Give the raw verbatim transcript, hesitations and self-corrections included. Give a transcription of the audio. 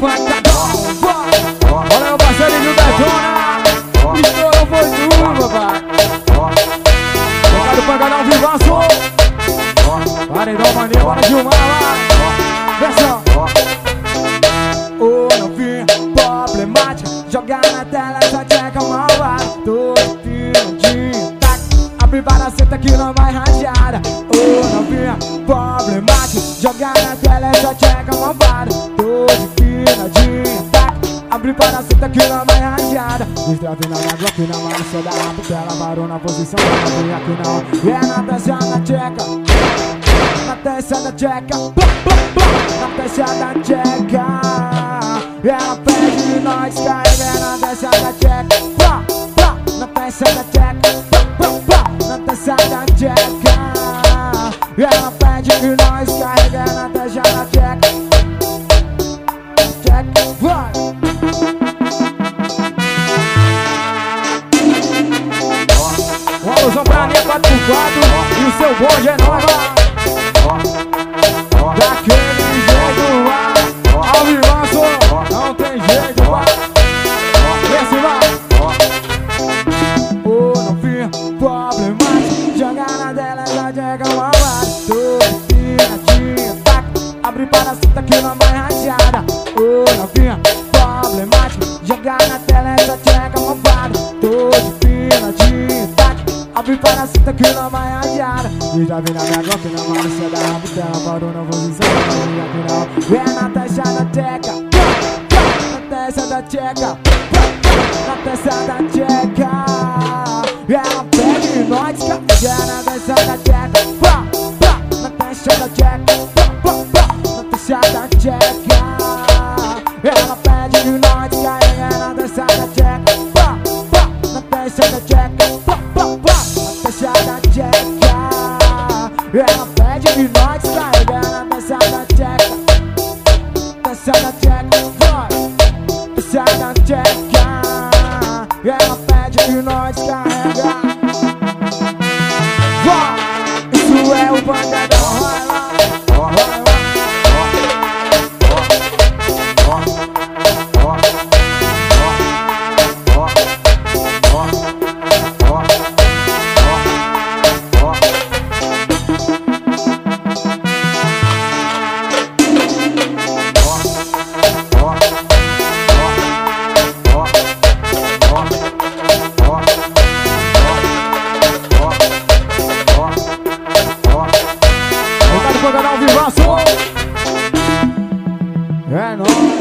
pancadão. Olha meu parceirinho Detona, estourou foi tudo, papai. Tocar do pancadão vivaço. Paredão maninho, bora filmar lá. Versão. Ô novinha problemática, jogar na tela essa tcheca malvada. Tô de tac, a privada senta que não vai rajada. Ô novinha problemática, jogar na tela essa tcheca malvada. Tô de fina de tac, a privada senta que não vai rajada. Destrave na água aqui na mão, só dá a pupela, parou na posição da novinha aqui não. E é na testa da tcheca, na testa da tcheca, na testa da tcheca. E ela pede nós carrega na testa da tcheca, pá, pá, na testa da tcheca, pá, pá, na testa da tcheca. E ela pede que nós carrega na testa da tcheca, tcheca, vai. Uma alusão pra mim, quatro por quatro, e o seu bonde é nóis, vai. Daquele jeito, vai, ao vivaço, não tem jeito, vai. Esse vai. Ô novinha problemática, jogar na dela já chega uma vara. Tô fiadinha, tac, abre para a cinta que não vai rachada. Ô novinha problemática, jogar na tela já chega uma vara. Tô de fiadinha, tac, abre para a cinta que não vai rachada. E já vem na minha glock na mão, você dá a botella, parou na posição da minha final. É na testa da tcheca, na testa da tcheca, na testa da tcheca. E ela pede nós, carrega na testa da tcheca, pá, pá, na testa da tcheca, pá, pá, pá, na testa da tcheca. E ela pede nós, carrega na testa da tcheca, pá, pá, na testa da tcheca, pá, pá, pá, na testa da tcheca. E ela pede que nós carrega na testa da tcheca, testa da tcheca, vai, testa da tcheca. E ela pede que nós carrega, vai. Isso é o pancadão, vai lá, vai lá. É nóis.